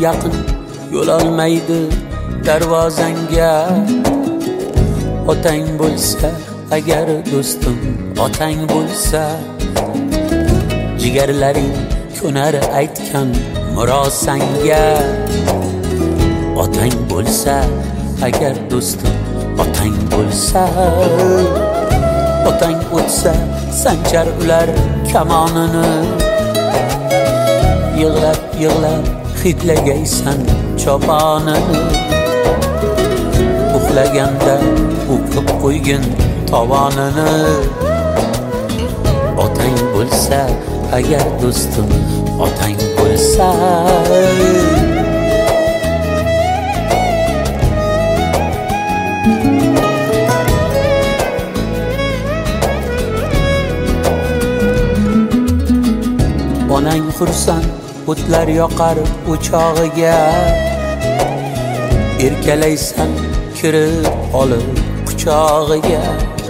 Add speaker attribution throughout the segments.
Speaker 1: yaqin yo'l olmaydi darvozangga. Otang bo'lsa agar do'stim, otang bo'lsa jigarlaring ko'nar aytgan murosanga. Otang bo'lsa agar do'stim, otang bo'lsa, otang o'tsa sanchar ular kamonini. Yig'lab yig'lab hidlagaysan choponini. Uxlaganda o'pib qo'ygin tovonini. Otang bo'lsa agar do'stim, otang bo'lsa. Onang xursand o'tlar yoqar o'chog'iga. Erkalaysan kirib olib quchog'iga.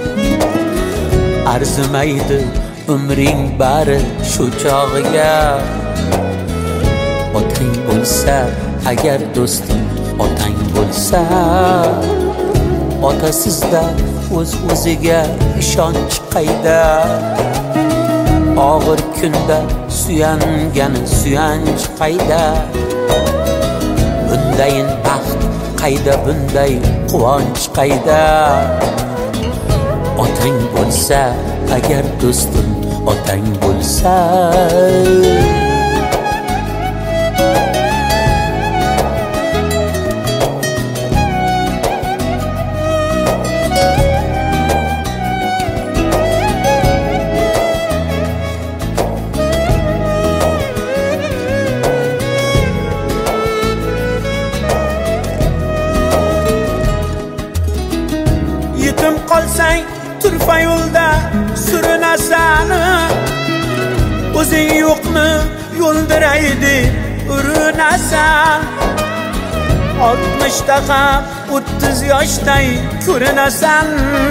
Speaker 1: Arzimaydi umring bari shu chog'iga. Otang bo'lsa agar do'stim, otang bo'lsa. Otasizda o'z-o'ziga ishonch qayda. Og'ir kunda suyangani suyanch qayda. Bundayin baxt qayda, bunday quvonch qayda. Otang bo'lsa agar do'stim, otang bo'lsa.
Speaker 2: Yetim qolsang turfa yo'lda surinasan. O'zing yo'qni yo'ldiray deb urinasan. 60 ham 30 yoshday ko'rinasan.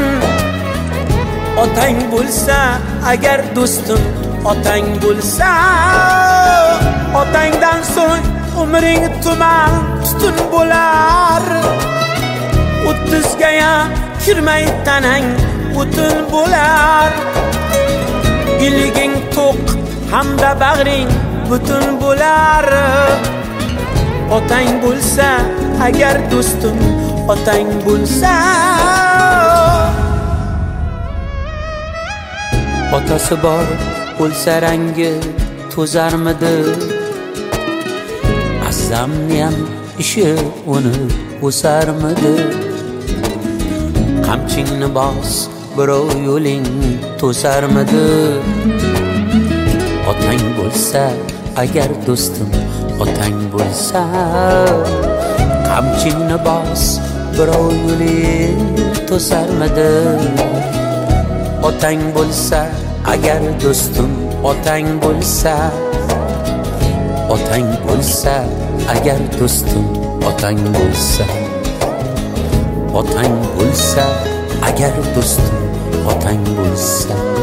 Speaker 2: Otang bo'lsa agar do'stim, otang bo'lsa. Otangdan so'ng umring tuman tutun bo'lar. 30 ga ham kirmay tanang o'tin bo'lar. Iliging to'q hamda bag'ring butun bo'lar. Otang bo'lsa agar do'stim, otang bo'lsa.
Speaker 1: Otasi bor bo'lsa rangi to'zarmidi? Azzamniyam ishi uni o'sarmidi? Qamchingni bos, birov yo'ling to'sarmidi? Otang bo'lsa agar do'stim, otang bo'lsa. Qamchingni bos, birov yo'ling to'sarmidi? Otang bo'lsa agar do'stim, otang bo'lsa. Otang bo'lsa agar do'stim, otang bo'lsa. Otang bo'lsa agar do'stim, otang bo'lsa.